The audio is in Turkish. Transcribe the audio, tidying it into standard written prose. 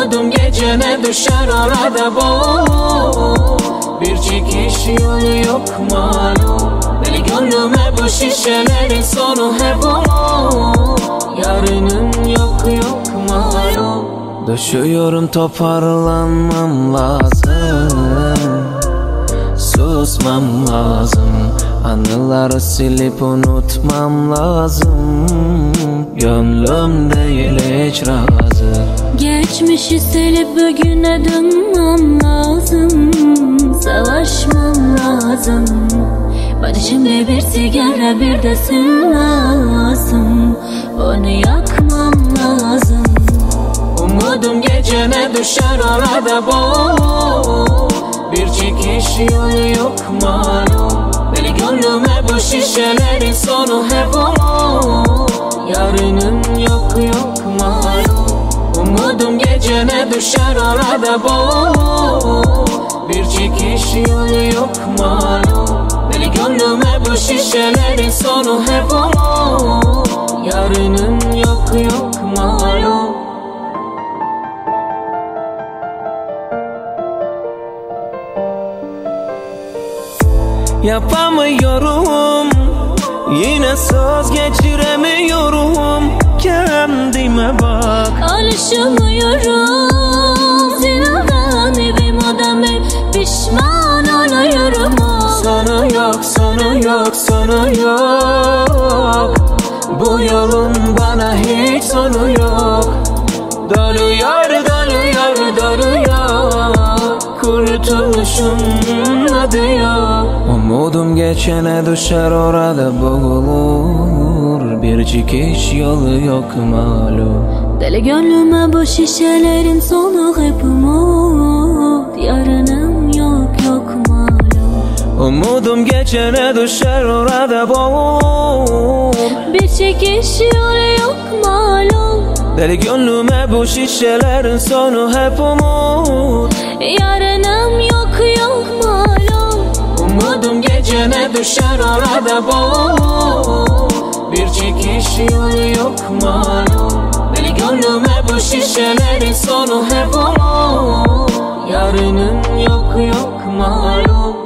Umudum gecene düşer orada boğulur. Bir çıkış yolu yok malum. Deli gönlüme bu şişelerin sonu hep olur. Yarının yok malum. Düşüyorum, toparlanmam lazım. Susmam lazım. Anıları silip unutmam lazım. Gönlüm değil hiç razı. Geçmişi silip bugüne dönmem lazım. Savaşmam lazım. Bana şimdi bir sigara bir de sim lazım. Onu yakmam lazım. Umudum gecene düşer orada boğulur. Bir çıkış yolu yok malum. Deli gönlüme bu şişelerin sonu hep olur. Yarının yok malum. Umudum gecene düşer orada boğulur. Bir çıkış yolu yok malum. Deli gönlüme bu şişelerin sonu hep olur. Yarının yok malum. Yapamıyorum, yine söz geçiremiyorum. Kendime bak, alışamıyorum. Zindan evim adam hep pişman oluyorum. Sana yok. Bu yolun bana hiç sonu yok. Doluyor. Kurtuluşun adı yok. Umudum geçene düşer orada boğulur. Bir çıkış yolu yok malum. Deli gönlüme bu şişelerin sonu hep umut. Yarınım yok malum. Umudum geçene düşer orada boğulur. Bir çıkış yolu yok malum. Deli gönlüme bu şişelerin sonu hep umut. Yarınım yok malum. Umudum gecene düşer orada boğulur. Bir çıkış yolu yok malum. Deli gönlüme bu şişelerin sonu hep olur. Yarının yok malum.